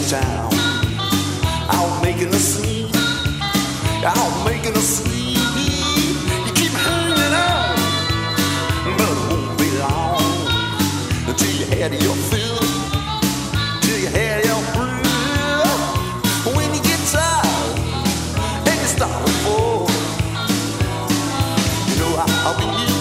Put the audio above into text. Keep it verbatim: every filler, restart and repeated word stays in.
town. Out making a scene, out making a scene. You keep hanging on, but it won't be long until you had your fill, till you had your thrill. When you get tired and you start to fall, you know I'll be